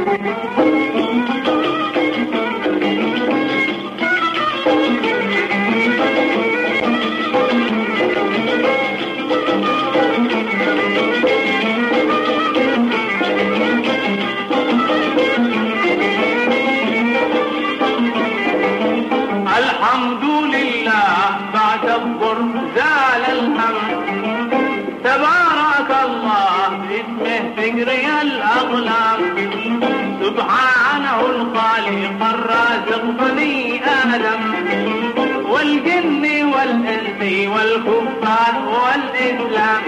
الحمد لله بعد الضر زال الهم، تبارك الله باسمه تجري الأقلام، سبحانه الخالق الرازق بني آدم والجن والإنس والكفار والإسلام.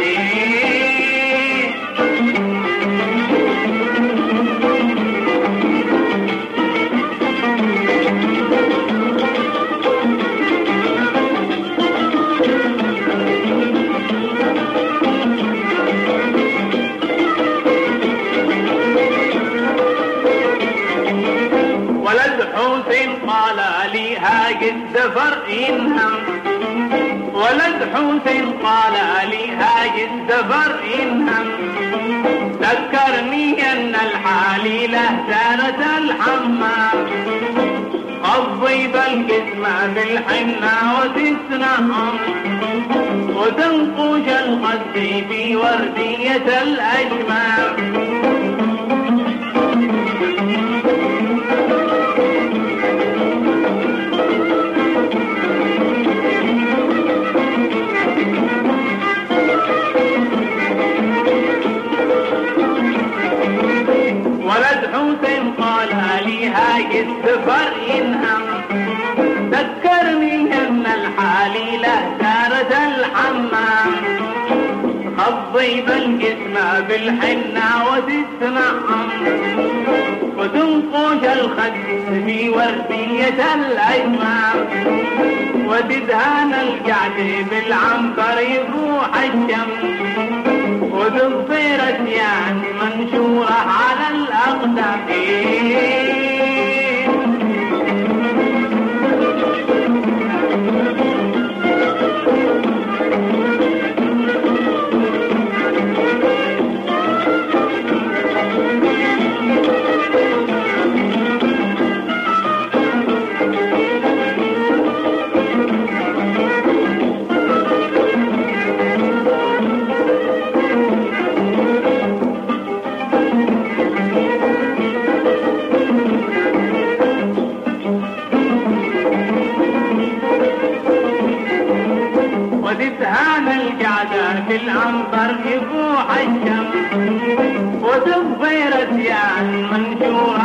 حسين قال لي هاج السفر إنهم، ولد حسين قال لي هاج السفر إنهم، ذكرني أن الحليلة زارت الحمام، الضيب الجسم بالحنة وتسنهم، وتنقش القد في وردية الأجمام. ولد حسين قال لي هاج السفر إنهم، ذكرني أن الحليلة زارت الحمام، الضيب الجسم بالحنة وتسنعم، وتنقش الخد في وردية الأجمام، وتدهن القعد بالعنبر يروح الشمس، وتبصر أسيان منشورة على الأقدام. وتدهن القعدة في العنبر يفوح الشمس، وتبصر أسيان منشورة